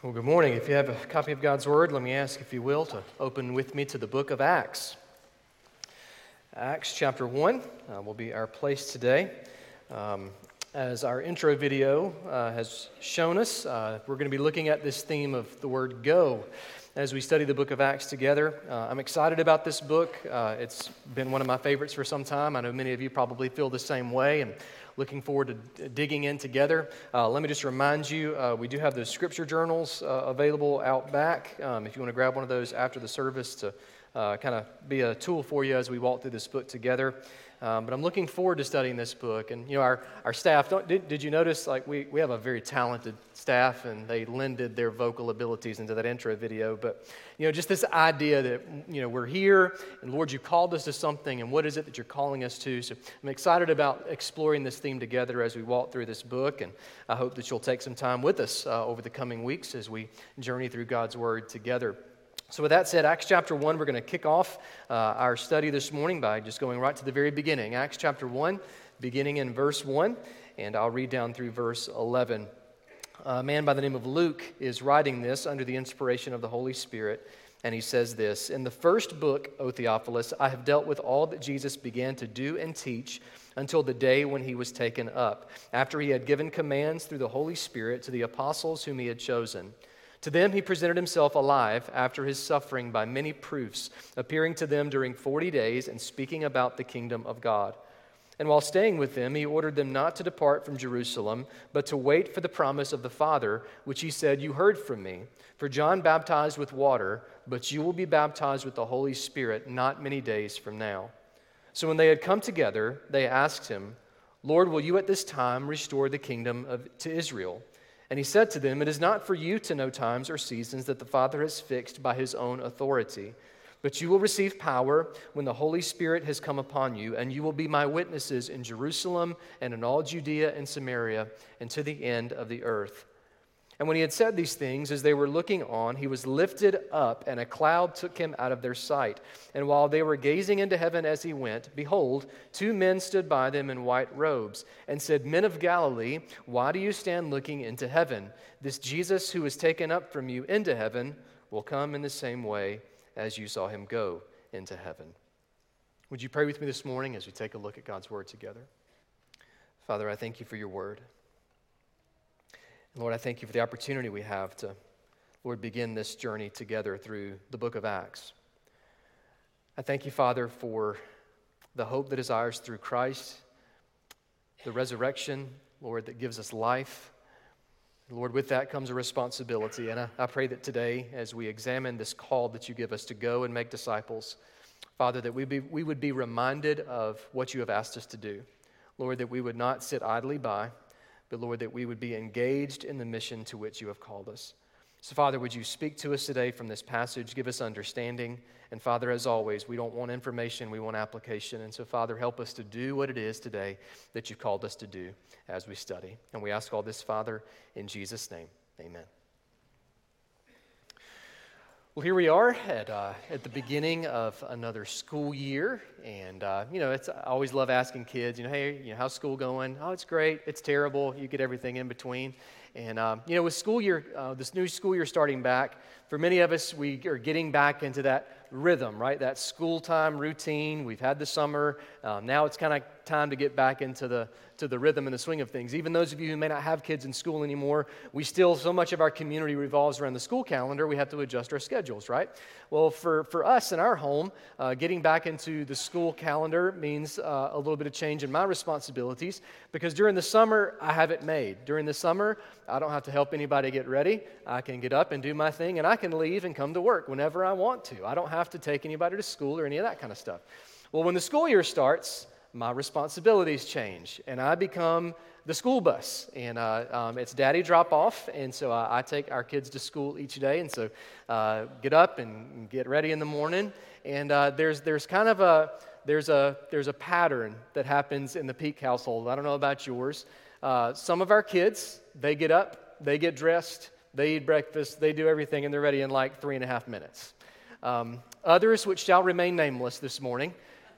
Well, good morning. If you have a copy of God's Word, let me ask, if you will, to open with me to the book of Acts. Acts chapter 1 will be our place today. As our intro video has shown us, we're going to be looking at this theme of the word go as we study the book of Acts together. I'm excited about this book. It's been one of my favorites for some time. I know many of you probably feel the same way, and looking forward to digging in together. Let me just remind you, we do have those scripture journals available out back. If you want to grab one of those after the service to kind of be a tool for you as we walk through this book together. But I'm looking forward to studying this book. And, you know, our staff, did you notice, like, we have a very talented staff, and they lended their vocal abilities into that intro video. But, you know, just this idea that, you know, we're here, and Lord, you called us to something, and what is it that you're calling us to? So I'm excited about exploring this theme together as we walk through this book, and I hope that you'll take some time with us over the coming weeks as we journey through God's Word together. So with that said, Acts chapter 1, we're going to kick off our study this morning by just going right to the very beginning. Acts chapter 1, beginning in verse 1, and I'll read down through verse 11. A man by the name of Luke is writing this under the inspiration of the Holy Spirit, and he says this: "In the first book, O Theophilus, I have dealt with all that Jesus began to do and teach until the day when he was taken up, after he had given commands through the Holy Spirit to the apostles whom he had chosen. To them he presented himself alive after his suffering by many proofs, appearing to them during 40 days and speaking about the kingdom of God. And while staying with them, he ordered them not to depart from Jerusalem, but to wait for the promise of the Father, which he said, 'You heard from me. For John baptized with water, but you will be baptized with the Holy Spirit not many days from now.' So when they had come together, they asked him, 'Lord, will you at this time restore the kingdom to Israel?' And he said to them, 'It is not for you to know times or seasons that the Father has fixed by his own authority. But you will receive power when the Holy Spirit has come upon you, and you will be my witnesses in Jerusalem and in all Judea and Samaria and to the end of the earth.' And when he had said these things, as they were looking on, he was lifted up, and a cloud took him out of their sight. And while they were gazing into heaven as he went, behold, two men stood by them in white robes, and said, 'Men of Galilee, why do you stand looking into heaven? This Jesus who was taken up from you into heaven will come in the same way as you saw him go into heaven.'" Would you pray with me this morning as we take a look at God's word together? Father, I thank you for your word. Lord, I thank you for the opportunity we have to, Lord, begin this journey together through the book of Acts. I thank you, Father, for the hope that is ours through Christ, the resurrection, Lord, that gives us life. Lord, with that comes a responsibility, and I pray that today, as we examine this call that you give us to go and make disciples, Father, that we would be reminded of what you have asked us to do. Lord, that we would not sit idly by, but Lord, that we would be engaged in the mission to which you have called us. So Father, would you speak to us today from this passage, give us understanding, and Father, as always, we don't want information, we want application, and so Father, help us to do what it is today that you've called us to do as we study. And we ask all this, Father, in Jesus' name, amen. Well, here we are at the beginning of another school year, and I always love asking kids, hey, how's school going? Oh, it's great. It's terrible. You get everything in between. And with school year, this new school year starting back, for many of us, we are getting back into that rhythm, right? That school time routine. We've had the summer. Now it's kind of time to get back into the rhythm and the swing of things. Even those of you who may not have kids in school anymore, so much of our community revolves around the school calendar, we have to adjust our schedules, right? Well, for us in our home, getting back into the school calendar means a little bit of change in my responsibilities, because during the summer, I have it made. During the summer, I don't have to help anybody get ready. I can get up and do my thing, and I can leave and come to work whenever I want to. I don't have to take anybody to school or any of that kind of stuff. Well, when the school year starts, my responsibilities change, and I become the school bus, and it's daddy drop off, and so I take our kids to school each day, and so get up and get ready in the morning, and there's a pattern that happens in the Peak household. I don't know about yours. Some of our kids, they get up, they get dressed, they eat breakfast, they do everything, and they're ready in like 3.5 minutes. Others, which shall remain nameless this morning,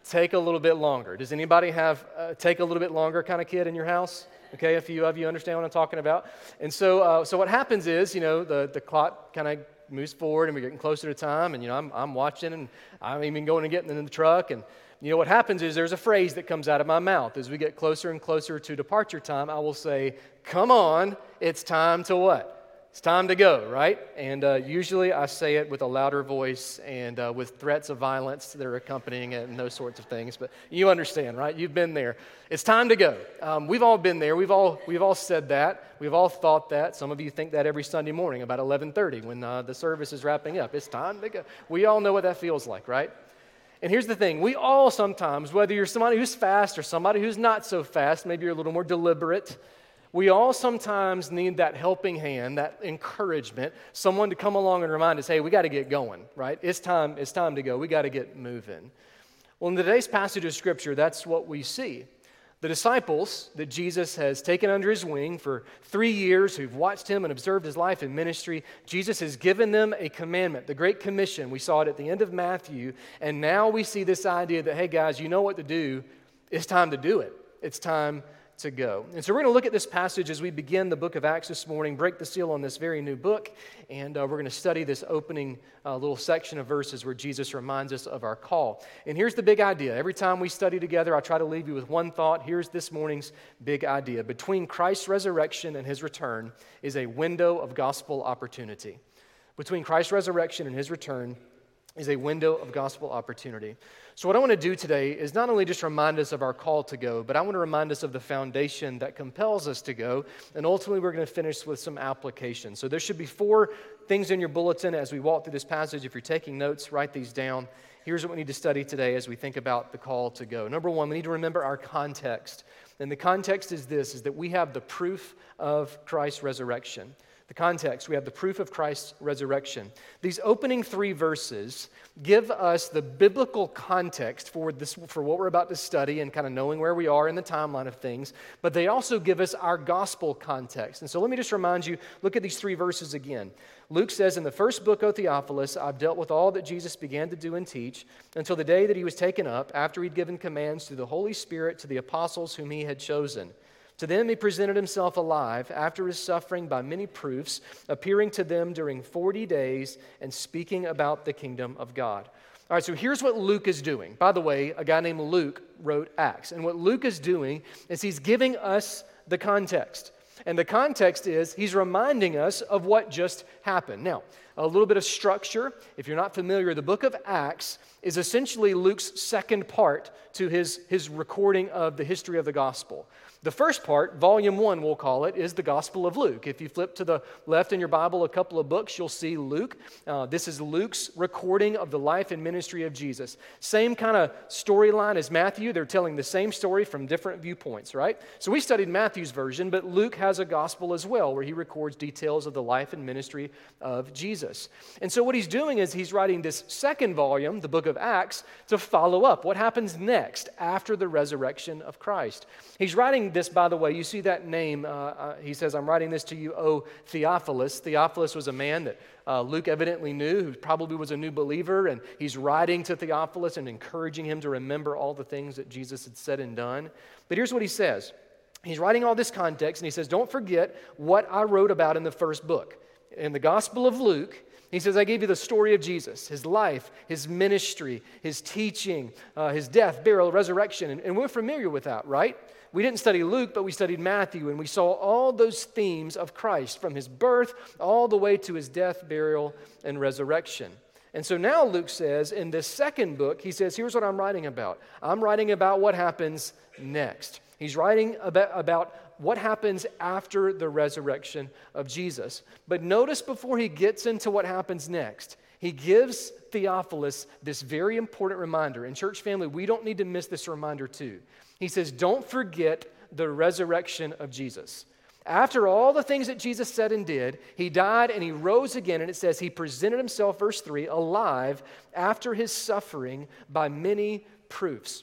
take a little bit longer. Does anybody have take a little bit longer kind of kid in your house? Okay, a few of you understand what I'm talking about. And so what happens is, the clock kind of moves forward and we're getting closer to time, and I'm watching, and I'm even going and getting in the truck, and what happens is there's a phrase that comes out of my mouth. As we get closer and closer to departure time, I will say, "Come on, it's time to what? It's time to go," right? And usually I say it with a louder voice and with threats of violence that are accompanying it and those sorts of things. But you understand, right? You've been there. It's time to go. We've all been there. We've all said that. We've all thought that. Some of you think that every Sunday morning about 11:30 when the service is wrapping up. It's time to go. We all know what that feels like, right? And here's the thing. We all sometimes, whether you're somebody who's fast or somebody who's not so fast, maybe you're a little more deliberate, we all sometimes need that helping hand, that encouragement, someone to come along and remind us, hey, we got to get going, right? It's time to go. We got to get moving. Well, in today's passage of Scripture, that's what we see. The disciples that Jesus has taken under his wing for 3 years, who've watched him and observed his life and ministry, Jesus has given them a commandment, the Great Commission. We saw it at the end of Matthew, and now we see this idea that, hey guys, you know what to do. It's time to do it. It's time to go. And so we're going to look at this passage as we begin the book of Acts this morning, break the seal on this very new book, and we're going to study this opening little section of verses where Jesus reminds us of our call. And here's the big idea. Every time we study together, I try to leave you with one thought. Here's this morning's big idea. Between Christ's resurrection and his return is a window of gospel opportunity. Between Christ's resurrection and his return is a window of gospel opportunity. So what I want to do today is not only just remind us of our call to go, but I want to remind us of the foundation that compels us to go, and ultimately we're going to finish with some application. So there should be 4 things in your bulletin as we walk through this passage. If you're taking notes, write these down. Here's what we need to study today as we think about the call to go. Number 1, we need to remember our context. And the context is this, is that we have the proof of Christ's resurrection. The context, we have the proof of Christ's resurrection. These opening 3 verses give us the biblical context for what we're about to study and kind of knowing where we are in the timeline of things, but they also give us our gospel context. And so let me just remind you, look at these 3 verses again. Luke says, in the first book, O Theophilus, I've dealt with all that Jesus began to do and teach until the day that he was taken up, after he'd given commands through the Holy Spirit to the apostles whom he had chosen. To them he presented himself alive after his suffering by many proofs, appearing to them during 40 days and speaking about the kingdom of God. All right, so here's what Luke is doing. By the way, a guy named Luke wrote Acts. And what Luke is doing is he's giving us the context. And the context is he's reminding us of what just happened. Now, a little bit of structure. If you're not familiar, the book of Acts is essentially Luke's second part to his recording of the history of the gospel. The first part, volume 1 we'll call it, is the Gospel of Luke. If you flip to the left in your Bible a couple of books, you'll see Luke. This is Luke's recording of the life and ministry of Jesus. Same kind of storyline as Matthew. They're telling the same story from different viewpoints, right? So we studied Matthew's version, but Luke has a gospel as well where he records details of the life and ministry of Jesus. And so what he's doing is he's writing this second volume, the book of Acts, to follow up. What happens next after the resurrection of Christ? He's writing this, by the way, you see that name. He says, I'm writing this to you, O Theophilus. Theophilus was a man that Luke evidently knew, who probably was a new believer, and he's writing to Theophilus and encouraging him to remember all the things that Jesus had said and done. But here's what he says. He's writing all this context, and he says, don't forget what I wrote about in the first book. In the Gospel of Luke, he says, I gave you the story of Jesus, his life, his ministry, his teaching, his death, burial, resurrection, and we're familiar with that, right? We didn't study Luke, but we studied Matthew, and we saw all those themes of Christ from his birth all the way to his death, burial, and resurrection. And so now Luke says in this second book, he says, here's what I'm writing about. I'm writing about what happens next. He's writing about what happens after the resurrection of Jesus. But notice before he gets into what happens next, he gives Theophilus this very important reminder. And church family, we don't need to miss this reminder too. He says, don't forget the resurrection of Jesus. After all the things that Jesus said and did, he died and he rose again, and it says he presented himself, verse 3, alive after his suffering by many proofs.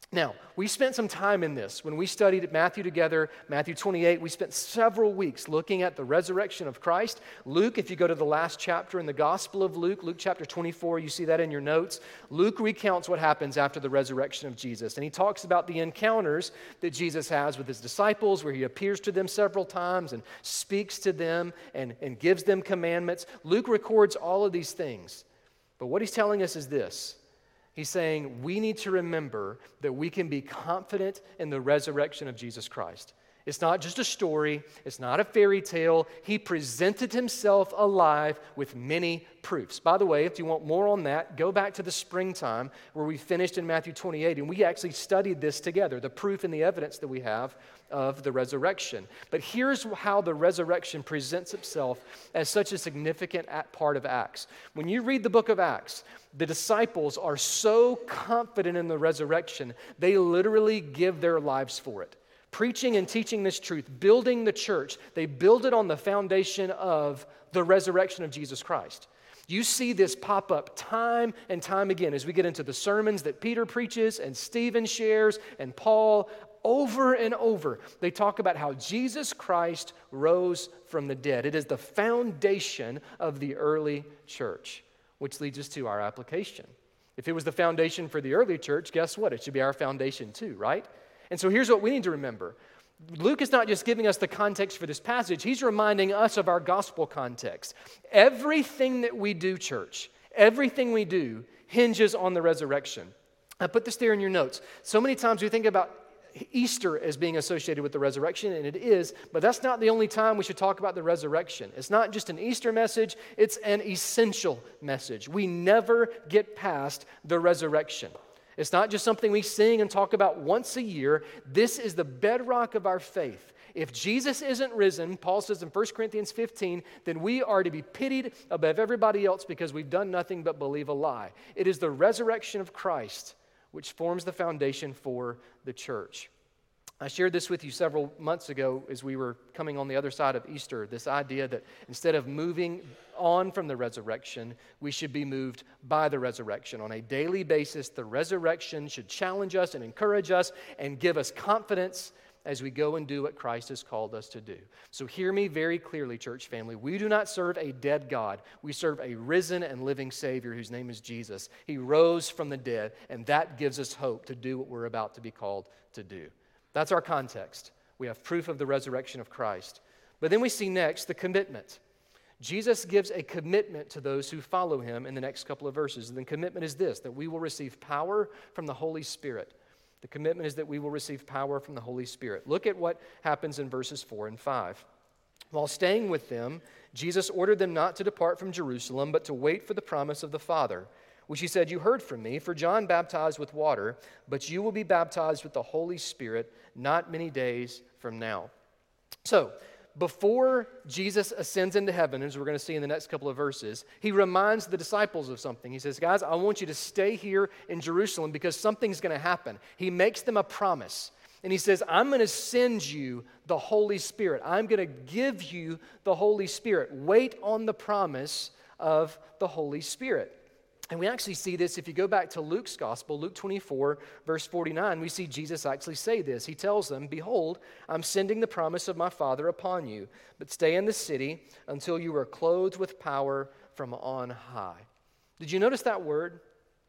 Now, we spent some time in this. When we studied Matthew together, Matthew 28, we spent several weeks looking at the resurrection of Christ. Luke, if you go to the last chapter in the Gospel of Luke, Luke chapter 24, you see that in your notes. Luke recounts what happens after the resurrection of Jesus. And he talks about the encounters that Jesus has with his disciples, where he appears to them several times and speaks to them and gives them commandments. Luke records all of these things. But what he's telling us is this. He's saying we need to remember that we can be confident in the resurrection of Jesus Christ. It's not just a story. It's not a fairy tale. He presented himself alive with many proofs. By the way, if you want more on that, go back to the springtime where we finished in Matthew 28, and we actually studied this together, the proof and the evidence that we have of the resurrection. But here's how the resurrection presents itself as such a significant part of Acts. When you read the book of Acts, the disciples are so confident in the resurrection, they literally give their lives for it. Preaching and teaching this truth, building the church, they build it on the foundation of the resurrection of Jesus Christ. You see this pop up time and time again as we get into the sermons that Peter preaches and Stephen shares and Paul. Over and over, they talk about how Jesus Christ rose from the dead. It is the foundation of the early church, which leads us to our application. If it was the foundation for the early church, guess what? It should be our foundation too, right? And so here's what we need to remember. Luke is not just giving us the context for this passage, he's reminding us of our gospel context. Everything that we do, church, everything we do hinges on the resurrection. I put this there in your notes. So many times we think about Easter as being associated with the resurrection, and it is, but that's not the only time we should talk about the resurrection. It's not just an Easter message, it's an essential message. We never get past the resurrection. It's not just something we sing and talk about once a year. This is the bedrock of our faith. If Jesus isn't risen, Paul says in 1 Corinthians 15, then we are to be pitied above everybody else because we've done nothing but believe a lie. It is the resurrection of Christ which forms the foundation for the church. I shared this with you several months ago as we were coming on the other side of Easter, this idea that instead of moving on from the resurrection, we should be moved by the resurrection. On a daily basis, the resurrection should challenge us and encourage us and give us confidence as we go and do what Christ has called us to do. So hear me very clearly, church family. We do not serve a dead God. We serve a risen and living Savior whose name is Jesus. He rose from the dead, and that gives us hope to do what we're about to be called to do. That's our context. We have proof of the resurrection of Christ. But then we see next the commitment. Jesus gives a commitment to those who follow him in the next couple of verses. And the commitment is this, that we will receive power from the Holy Spirit. The commitment is that we will receive power from the Holy Spirit. Look at what happens in verses 4 and 5. While staying with them, Jesus ordered them not to depart from Jerusalem, but to wait for the promise of the Father, which he said, "You heard from me, for John baptized with water, but you will be baptized with the Holy Spirit not many days from now." So, before Jesus ascends into heaven, as we're going to see in the next couple of verses, he reminds the disciples of something. He says, guys, I want you to stay here in Jerusalem because something's going to happen. He makes them a promise. And he says, I'm going to send you the Holy Spirit. I'm going to give you the Holy Spirit. Wait on the promise of the Holy Spirit. And we actually see this if you go back to Luke's gospel, Luke 24, verse 49, we see Jesus actually say this. He tells them, "Behold, I'm sending the promise of my Father upon you, but stay in the city until you are clothed with power from on high." Did you notice that word?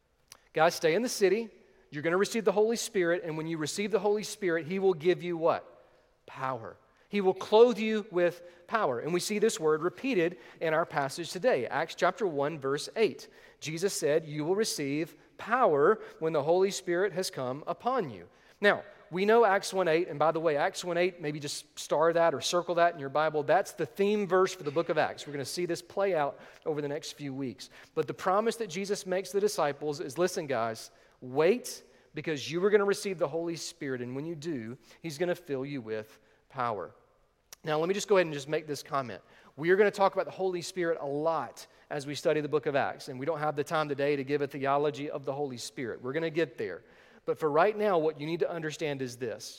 Guys, stay in the city. You're going to receive the Holy Spirit, and when you receive the Holy Spirit, he will give you what? Power. He will clothe you with power. And we see this word repeated in our passage today, Acts chapter 1, verse 8. Jesus said, "You will receive power when the Holy Spirit has come upon you." Now, we know Acts 1:8, and by the way, Acts 1:8, maybe just star that or circle that in your Bible. That's the theme verse for the book of Acts. We're going to see this play out over the next few weeks. But the promise that Jesus makes the disciples is, listen, guys, wait because you are going to receive the Holy Spirit, and when you do, he's going to fill you with power. Now, let me just go ahead and just make this comment. We are going to talk about the Holy Spirit a lot as we study the book of Acts, and we don't have the time today to give a theology of the Holy Spirit. We're going to get there. But for right now, what you need to understand is this.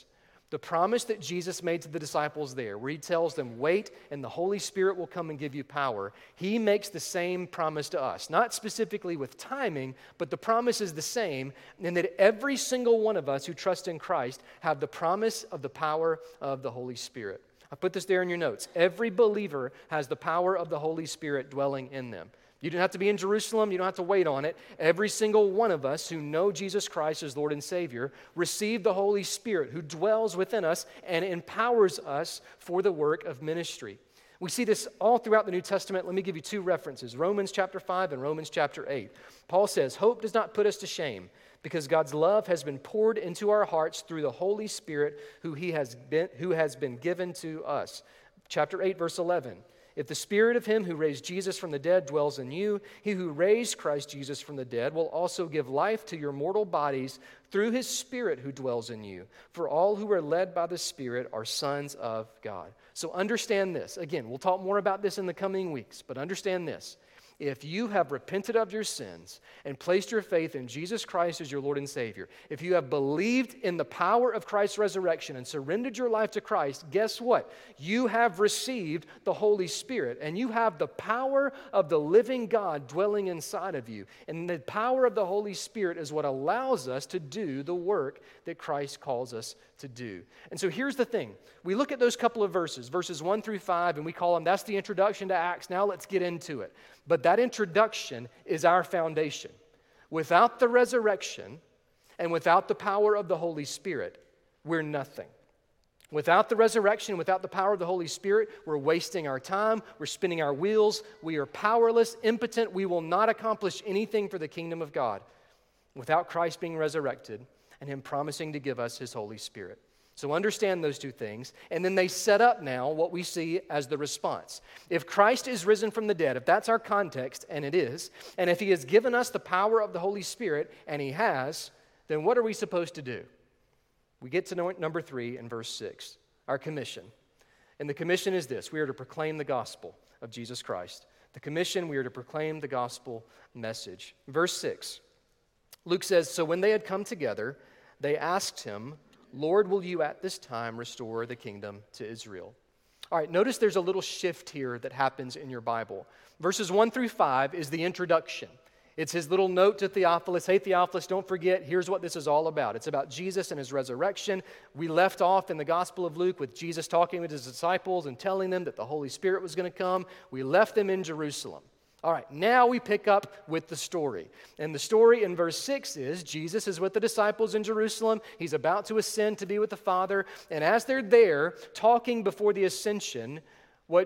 The promise that Jesus made to the disciples there, where he tells them, wait, and the Holy Spirit will come and give you power, he makes the same promise to us. Not specifically with timing, but the promise is the same, in that every single one of us who trust in Christ have the promise of the power of the Holy Spirit. I put this there in your notes. Every believer has the power of the Holy Spirit dwelling in them. You don't have to be in Jerusalem. You don't have to wait on it. Every single one of us who know Jesus Christ as Lord and Savior receive the Holy Spirit who dwells within us and empowers us for the work of ministry. We see this all throughout the New Testament. Let me give you two references, Romans chapter 5 and Romans chapter 8. Paul says, hope does not put us to shame because God's love has been poured into our hearts through the Holy Spirit who has been given to us. Chapter 8, verse 11. If the spirit of him who raised Jesus from the dead dwells in you, he who raised Christ Jesus from the dead will also give life to your mortal bodies through his Spirit who dwells in you. For all who are led by the Spirit are sons of God. So understand this. Again, we'll talk more about this in the coming weeks, but understand this. If you have repented of your sins and placed your faith in Jesus Christ as your Lord and Savior, if you have believed in the power of Christ's resurrection and surrendered your life to Christ, guess what? You have received the Holy Spirit, and you have the power of the living God dwelling inside of you. And the power of the Holy Spirit is what allows us to do the work that Christ calls us to do. And so here's the thing. We look at those couple of verses 1 through 5, and we call them, that's the introduction to Acts. Now let's get into it. But that introduction is our foundation. Without the resurrection and without the power of the Holy Spirit, we're nothing. Without the resurrection, without the power of the Holy Spirit, we're wasting our time, we're spinning our wheels, we are powerless, impotent, we will not accomplish anything for the kingdom of God without Christ being resurrected and him promising to give us his Holy Spirit. So understand those two things, and then they set up now what we see as the response. If Christ is risen from the dead, if that's our context, and it is, and if he has given us the power of the Holy Spirit, and he has, then what are we supposed to do? We get to number 3 in verse 6, our commission. And the commission is this: we are to proclaim the gospel of Jesus Christ. The commission, we are to proclaim the gospel message. Verse 6, Luke says, so when they had come together, they asked him, Lord, will you at this time restore the kingdom to Israel? All right, notice there's a little shift here that happens in your Bible. Verses 1 through 5 is the introduction. It's his little note to Theophilus. Hey, Theophilus, don't forget, here's what this is all about. It's about Jesus and his resurrection. We left off in the Gospel of Luke with Jesus talking with his disciples and telling them that the Holy Spirit was going to come. We left them in Jerusalem. All right, now we pick up with the story. And the story in verse 6 is Jesus is with the disciples in Jerusalem. He's about to ascend to be with the Father. And as they're there talking before the ascension, what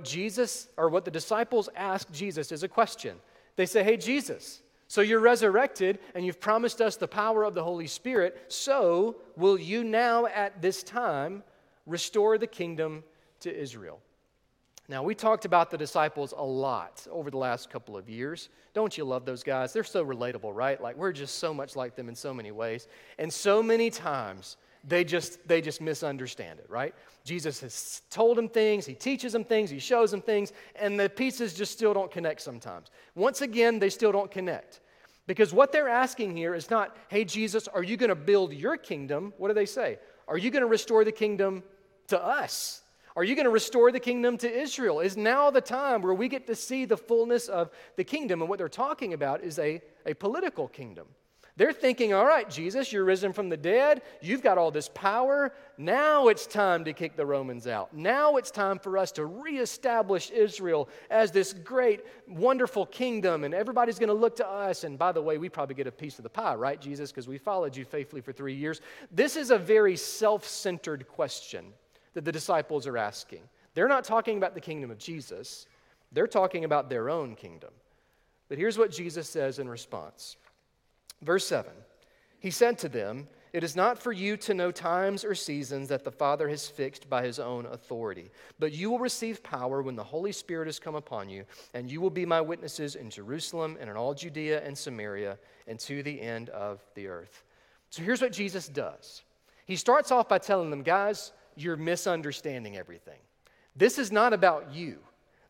the disciples ask Jesus is a question. They say, hey, Jesus, so you're resurrected and you've promised us the power of the Holy Spirit. So will you now at this time restore the kingdom to Israel? Now, we talked about the disciples a lot over the last couple of years. Don't you love those guys? They're so relatable, right? Like, we're just so much like them in so many ways. And so many times, they just misunderstand it, right? Jesus has told them things, he teaches them things, he shows them things, and the pieces just still don't connect sometimes. Once again, they still don't connect. Because what they're asking here is not, hey, Jesus, are you going to build your kingdom? What do they say? Are you going to restore the kingdom to us? Are you going to restore the kingdom to Israel? Is now the time where we get to see the fullness of the kingdom? And what they're talking about is a political kingdom. They're thinking, all right, Jesus, you're risen from the dead. You've got all this power. Now it's time to kick the Romans out. Now it's time for us to reestablish Israel as this great, wonderful kingdom, and everybody's going to look to us. And by the way, we probably get a piece of the pie, right, Jesus, because we followed you faithfully for 3 years. This is a very self-centered question that the disciples are asking. They're not talking about the kingdom of Jesus. They're talking about their own kingdom. But here's what Jesus says in response. Verse 7, he said to them, it is not for you to know times or seasons that the Father has fixed by his own authority, but you will receive power when the Holy Spirit has come upon you, and you will be my witnesses in Jerusalem and in all Judea and Samaria and to the end of the earth. So here's what Jesus does. He starts off by telling them, guys, you're misunderstanding everything. This is not about you.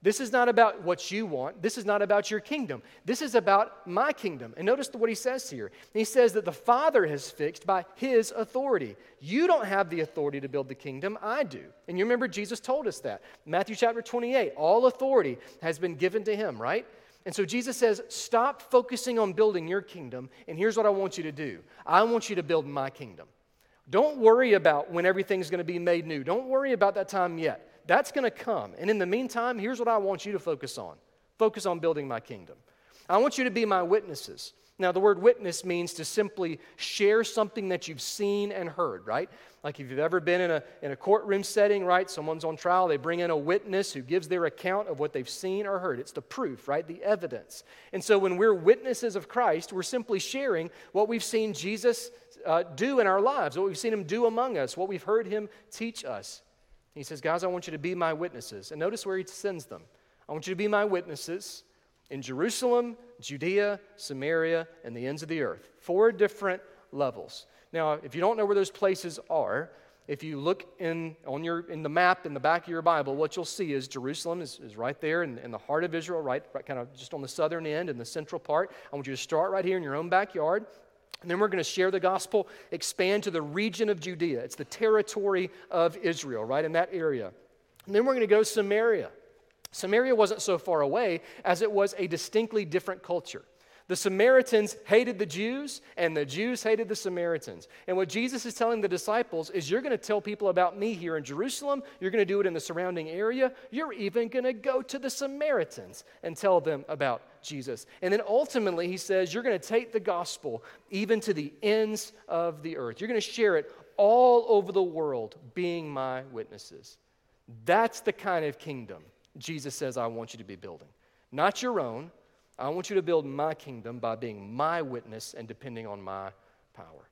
This is not about what you want. This is not about your kingdom. This is about my kingdom. And notice what he says here. He says that the Father has fixed by his authority. You don't have the authority to build the kingdom. I do. And you remember Jesus told us that. Matthew chapter 28, all authority has been given to him, right? And so Jesus says, stop focusing on building your kingdom, and here's what I want you to do. I want you to build my kingdom. Don't worry about when everything's going to be made new. Don't worry about that time yet. That's going to come. And in the meantime, here's what I want you to focus on. Focus on building my kingdom. I want you to be my witnesses. Now, the word witness means to simply share something that you've seen and heard, right? Like if you've ever been in a courtroom setting, right? Someone's on trial, they bring in a witness who gives their account of what they've seen or heard. It's the proof, right? The evidence. And so when we're witnesses of Christ, we're simply sharing what we've seen Jesus do in our lives, what we've seen him do among us, what we've heard him teach us. He says, guys, I want you to be my witnesses. And notice where he sends them. I want you to be my witnesses in Jerusalem, Judea, Samaria, and the ends of the earth. 4 different levels. Now, if you don't know where those places are, if you look in the map in the back of your Bible, what you'll see is Jerusalem is right there in the heart of Israel, right kind of just on the southern end in the central part. I want you to start right here in your own backyard. And then we're going to share the gospel, expand to the region of Judea. It's the territory of Israel, right in that area. And then we're going to go to Samaria. Samaria wasn't so far away as it was a distinctly different culture. The Samaritans hated the Jews, and the Jews hated the Samaritans. And what Jesus is telling the disciples is you're going to tell people about me here in Jerusalem. You're going to do it in the surrounding area. You're even going to go to the Samaritans and tell them about Jesus. And then ultimately, he says, you're going to take the gospel even to the ends of the earth. You're going to share it all over the world, being my witnesses. That's the kind of kingdom Jesus says I want you to be building. Not your own. I want you to build my kingdom by being my witness and depending on my power.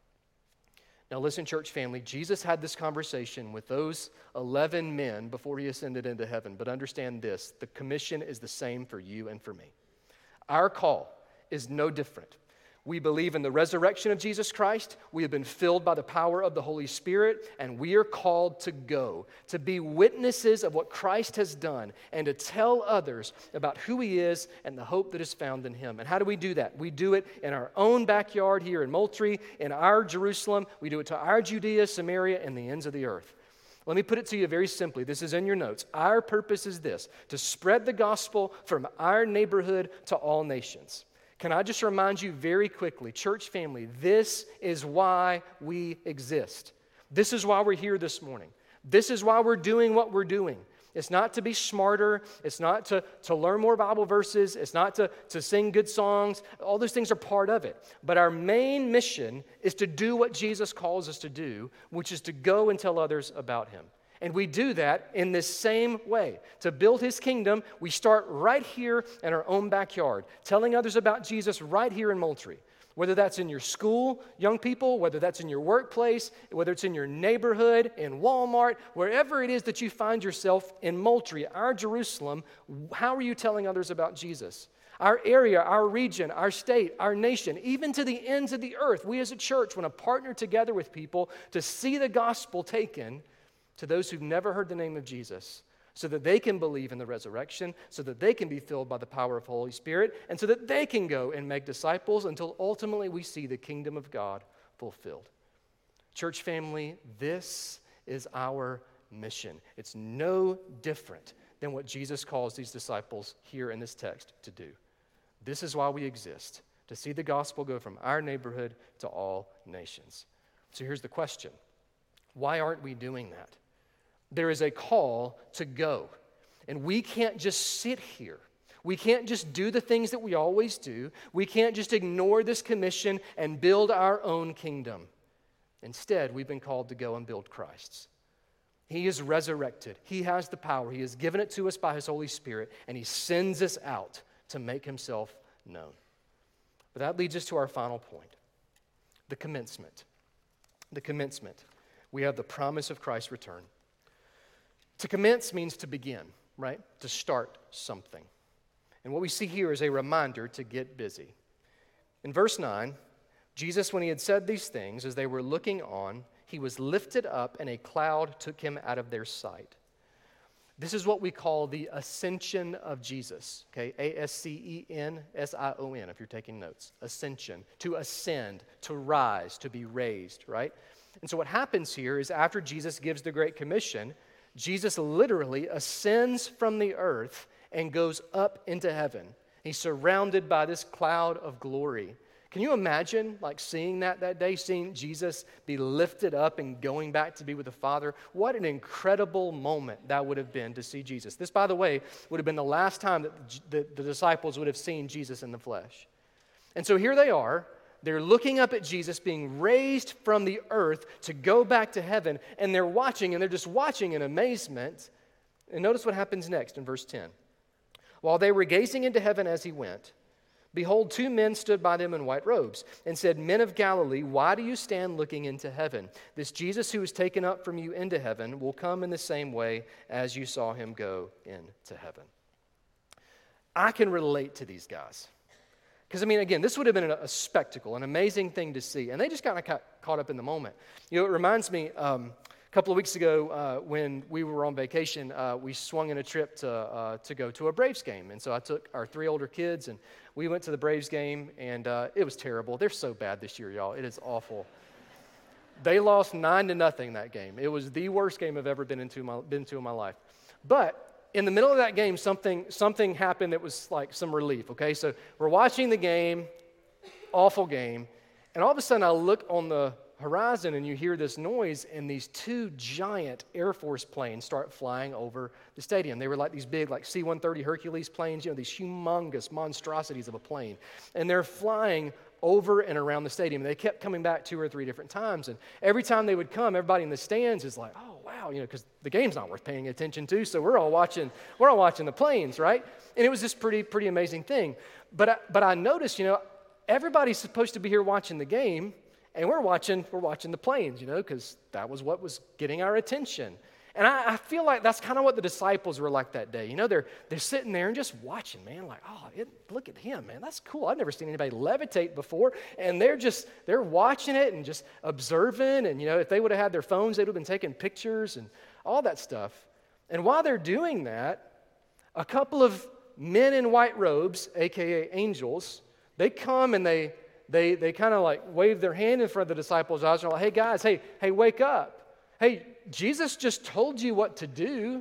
Now listen, church family, Jesus had this conversation with those 11 men before he ascended into heaven. But understand this, the commission is the same for you and for me. Our call is no different. We believe in the resurrection of Jesus Christ. We have been filled by the power of the Holy Spirit, and we are called to go, to be witnesses of what Christ has done, and to tell others about who he is and the hope that is found in him. And how do we do that? We do it in our own backyard here in Moultrie, in our Jerusalem. We do it to our Judea, Samaria, and the ends of the earth. Let me put it to you very simply. This is in your notes. Our purpose is this, to spread the gospel from our neighborhood to all nations. Can I just remind you very quickly, church family, this is why we exist. This is why we're here this morning. This is why we're doing what we're doing. It's not to be smarter. It's not to learn more Bible verses. It's not to sing good songs. All those things are part of it. But our main mission is to do what Jesus calls us to do, which is to go and tell others about him. And we do that in this same way. To build his kingdom, we start right here in our own backyard, telling others about Jesus right here in Moultrie. Whether that's in your school, young people, whether that's in your workplace, whether it's in your neighborhood, in Walmart, wherever it is that you find yourself in Moultrie, our Jerusalem, how are you telling others about Jesus? Our area, our region, our state, our nation, even to the ends of the earth, we as a church want to partner together with people to see the gospel taken to those who've never heard the name of Jesus, so that they can believe in the resurrection, so that they can be filled by the power of the Holy Spirit, and so that they can go and make disciples until ultimately we see the kingdom of God fulfilled. Church family, this is our mission. It's no different than what Jesus calls these disciples here in this text to do. This is why we exist, to see the gospel go from our neighborhood to all nations. So here's the question. Why aren't we doing that? There is a call to go. And we can't just sit here. We can't just do the things that we always do. We can't just ignore this commission and build our own kingdom. Instead, we've been called to go and build Christ's. He is resurrected. He has the power. He has given it to us by his Holy Spirit, and he sends us out to make himself known. But that leads us to our final point, the commencement. The commencement. We have the promise of Christ's return. To commence means to begin, right? To start something. And what we see here is a reminder to get busy. In verse 9, Jesus, when he had said these things, as they were looking on, he was lifted up, and a cloud took him out of their sight. This is what we call the ascension of Jesus, okay? A-S-C-E-N-S-I-O-N, if you're taking notes. Ascension, to ascend, to rise, to be raised, right? And so what happens here is after Jesus gives the Great Commission, Jesus literally ascends from the earth and goes up into heaven. He's surrounded by this cloud of glory. Can you imagine seeing that day, seeing Jesus be lifted up and going back to be with the Father? What an incredible moment that would have been to see Jesus. This, by the way, would have been the last time that the disciples would have seen Jesus in the flesh. And so here they are. They're looking up at Jesus being raised from the earth to go back to heaven, and they're watching, and they're just watching in amazement. And notice what happens next in verse 10. While they were gazing into heaven as he went, behold, two men stood by them in white robes and said, Men of Galilee, why do you stand looking into heaven? This Jesus who was taken up from you into heaven will come in the same way as you saw him go into heaven. I can relate to these guys. Because, again, this would have been a spectacle, an amazing thing to see. And they just kind of got caught up in the moment. It reminds me, a couple of weeks ago when we were on vacation, we swung in a trip to go to a Braves game. And so I took our 3 older kids, and we went to the Braves game, and it was terrible. They're so bad this year, y'all. It is awful. They lost 9-0 that game. It was the worst game I've ever been to in my life. But in the middle of that game, something happened that was like some relief, okay? So we're watching the game, awful game, and all of a sudden I look on the horizon and you hear this noise, and these 2 giant Air Force planes start flying over the stadium. They were like these big C-130 Hercules planes, these humongous monstrosities of a plane. And they're flying over and around the stadium. They kept coming back 2 or 3 different times, and every time they would come, everybody in the stands is like, oh, wow, because the game's not worth paying attention to, so we're all watching the planes, right? And it was this pretty amazing thing. But I noticed, everybody's supposed to be here watching the game, and we're watching the planes, because that was what was getting our attention. And I feel like that's kind of what the disciples were like that day. They're sitting there and just watching, man, look at him, man, that's cool. I've never seen anybody levitate before. And they're watching it and just observing. And, if they would have had their phones, they'd have been taking pictures and all that stuff. And while they're doing that, a couple of men in white robes, a.k.a. angels, they come and they kind of wave their hand in front of the disciples' eyes. They're like, hey, guys, hey, wake up. Hey, Jesus just told you what to do.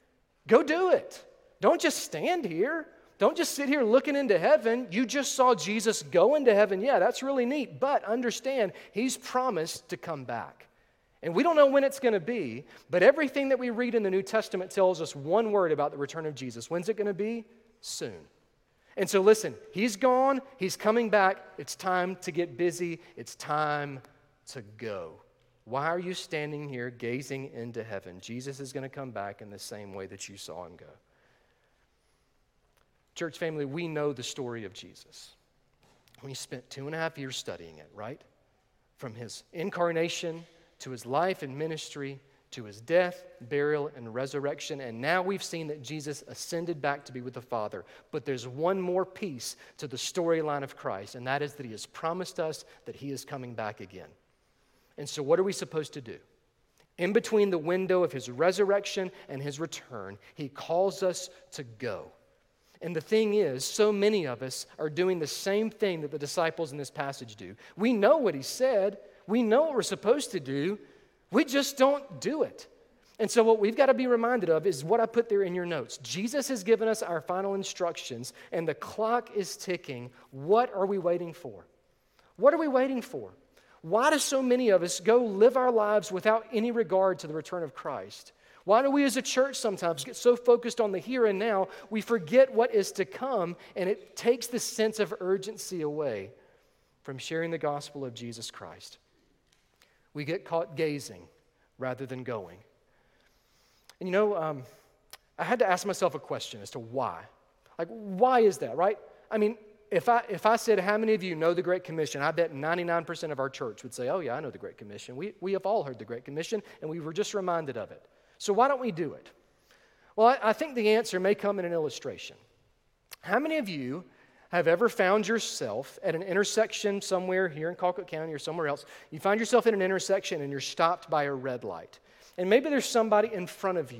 Go do it. Don't just stand here. Don't just sit here looking into heaven. You just saw Jesus go into heaven. Yeah, that's really neat. But understand, he's promised to come back. And we don't know when it's going to be, but everything that we read in the New Testament tells us one word about the return of Jesus. When's it going to be? Soon. And so listen, he's gone. He's coming back. It's time to get busy. It's time to go. Why are you standing here gazing into heaven? Jesus is going to come back in the same way that you saw him go. Church family, we know the story of Jesus. We spent 2.5 years studying it, right? From his incarnation to his life and ministry to his death, burial, and resurrection. And now we've seen that Jesus ascended back to be with the Father. But there's one more piece to the storyline of Christ, and that is that he has promised us that he is coming back again. And so what are we supposed to do? In between the window of his resurrection and his return, he calls us to go. And the thing is, so many of us are doing the same thing that the disciples in this passage do. We know what he said. We know what we're supposed to do. We just don't do it. And so what we've got to be reminded of is what I put there in your notes. Jesus has given us our final instructions, and the clock is ticking. What are we waiting for? What are we waiting for? Why do so many of us go live our lives without any regard to the return of Christ? Why do we as a church sometimes get so focused on the here and now, we forget what is to come, and it takes the sense of urgency away from sharing the gospel of Jesus Christ? We get caught gazing rather than going. And I had to ask myself a question as to why. Why is that, right? If I said, how many of you know the Great Commission, I bet 99% of our church would say, oh yeah, I know the Great Commission. We have all heard the Great Commission, and we were just reminded of it. So why don't we do it? Well, I think the answer may come in an illustration. How many of you have ever found yourself at an intersection somewhere here in Colquitt County or somewhere else? You find yourself in an intersection and you're stopped by a red light. And maybe there's somebody in front of you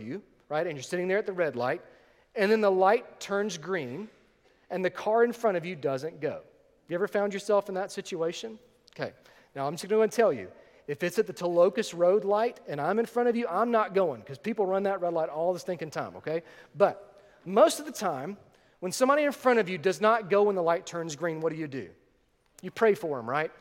right? And you're sitting there at the red light, and then the light turns green, and the car in front of you doesn't go. You ever found yourself in that situation? Okay, now I'm just going to tell you, if it's at the Tolocus Road light and I'm in front of you, I'm not going because people run that red light all the stinking time, okay? But most of the time, when somebody in front of you does not go when the light turns green, what do? You pray for them, right?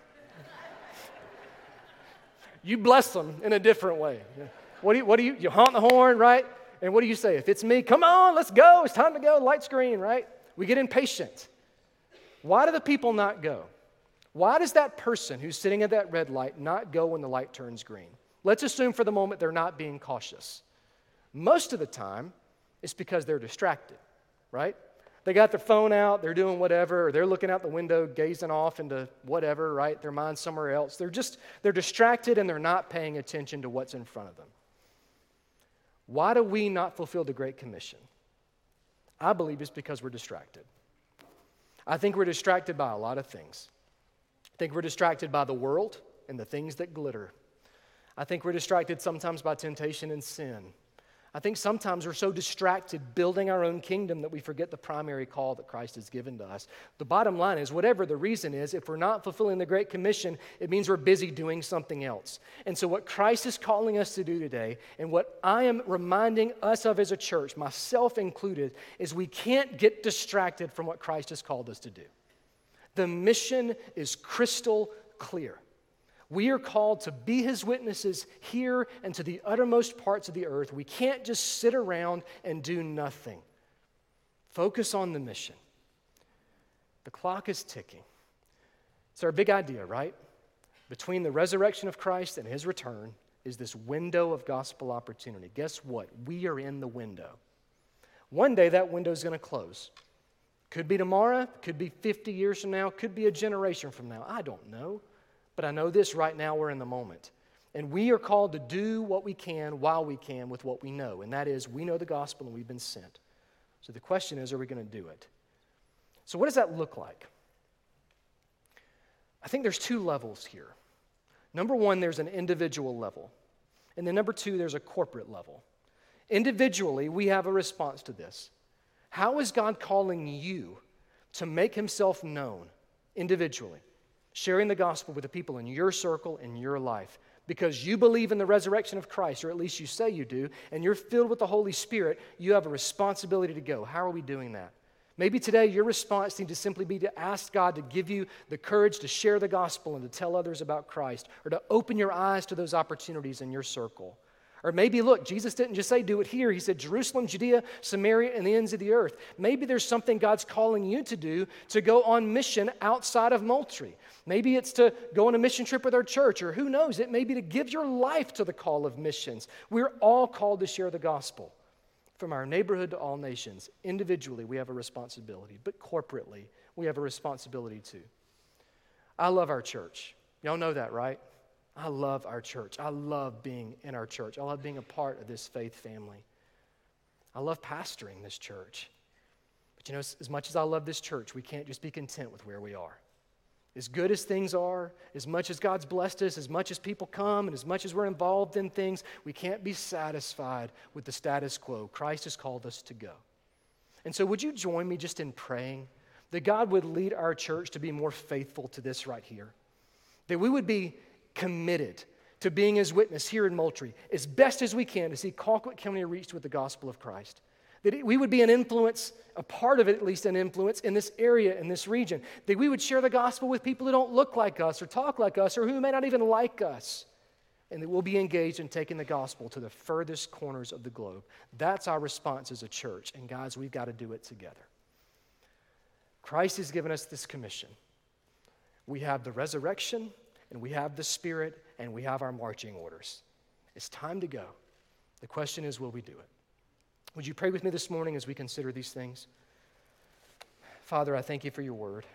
You bless them in a different way. What do you? You honk the horn, right? And what do you say? If it's me, come on, let's go. It's time to go. Light's green, right? We get impatient. Why do the people not go? Why does that person who's sitting at that red light not go when the light turns green? Let's assume for the moment they're not being cautious. Most of the time, it's because they're distracted, right? They got their phone out, they're doing whatever, or they're looking out the window, gazing off into whatever, right? Their mind's somewhere else. They're distracted and they're not paying attention to what's in front of them. Why do we not fulfill the Great Commission? I believe it's because we're distracted. I think we're distracted by a lot of things. I think we're distracted by the world and the things that glitter. I think we're distracted sometimes by temptation and sin. I think sometimes we're so distracted building our own kingdom that we forget the primary call that Christ has given to us. The bottom line is, whatever the reason is, if we're not fulfilling the Great Commission, it means we're busy doing something else. And so what Christ is calling us to do today, and what I am reminding us of as a church, myself included, is we can't get distracted from what Christ has called us to do. The mission is crystal clear. We are called to be His witnesses here and to the uttermost parts of the earth. We can't just sit around and do nothing. Focus on the mission. The clock is ticking. It's our big idea, right? Between the resurrection of Christ and His return is this window of gospel opportunity. Guess what? We are in the window. One day that window is going to close. Could be tomorrow, could be 50 years from now, could be a generation from now. I don't know. But I know this, right now we're in the moment. And we are called to do what we can while we can with what we know. And that is, we know the gospel and we've been sent. So the question is, are we going to do it? So what does that look like? I think there's two levels here. Number one, there's an individual level. And then number two, there's a corporate level. Individually, we have a response to this. How is God calling you to make Himself known individually? Sharing the gospel with the people in your circle, in your life. Because you believe in the resurrection of Christ, or at least you say you do, and you're filled with the Holy Spirit, you have a responsibility to go. How are we doing that? Maybe today your response needs to simply be to ask God to give you the courage to share the gospel and to tell others about Christ, or to open your eyes to those opportunities in your circle. Or maybe, look, Jesus didn't just say do it here. He said Jerusalem, Judea, Samaria, and the ends of the earth. Maybe there's something God's calling you to do to go on mission outside of Moultrie. Maybe it's to go on a mission trip with our church, or who knows, it may be to give your life to the call of missions. We're all called to share the gospel. From our neighborhood to all nations, individually we have a responsibility, but corporately we have a responsibility too. I love our church. Y'all know that, right? I love our church. I love being in our church. I love being a part of this faith family. I love pastoring this church. But you know, as much as I love this church, we can't just be content with where we are. As good as things are, as much as God's blessed us, as much as people come, and as much as we're involved in things, we can't be satisfied with the status quo. Christ has called us to go. And so would you join me just in praying that God would lead our church to be more faithful to this right here? That we would be committed to being His witness here in Moultrie as best as we can to see Colquitt County reached with the gospel of Christ. That we would be an influence, a part of it at least, an influence in this area, in this region. That we would share the gospel with people who don't look like us or talk like us or who may not even like us. And that we'll be engaged in taking the gospel to the furthest corners of the globe. That's our response as a church. And guys, we've got to do it together. Christ has given us this commission. We have the resurrection, and we have the Spirit, and we have our marching orders. It's time to go. The question is, will we do it? Would you pray with me this morning as we consider these things? Father, I thank You for Your word.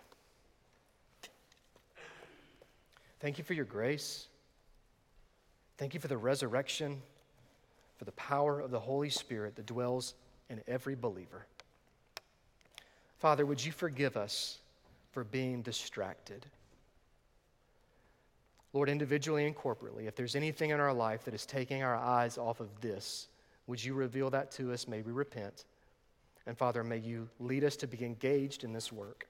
Thank You for Your grace. Thank You for the resurrection, for the power of the Holy Spirit that dwells in every believer. Father, would You forgive us for being distracted? Lord, individually and corporately, if there's anything in our life that is taking our eyes off of this, Would you reveal that to us? May we repent. And Father, may you lead us to be engaged in this work.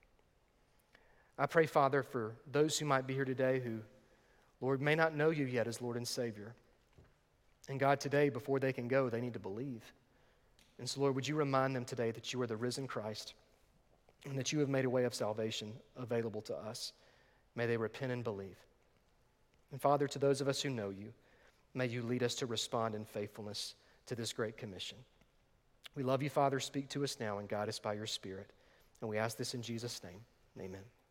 I pray, Father, for those who might be here today who, Lord, may not know you yet as Lord and Savior. And God, today, before they can go, they need to believe. And so, Lord, would you remind them today that you are the risen Christ and that you have made a way of salvation available to us. May they repent and believe. And Father, to those of us who know you, may you lead us to respond in faithfulness to this great commission. We love you, Father. Speak to us now and guide us by your Spirit. And we ask this in Jesus' name. Amen.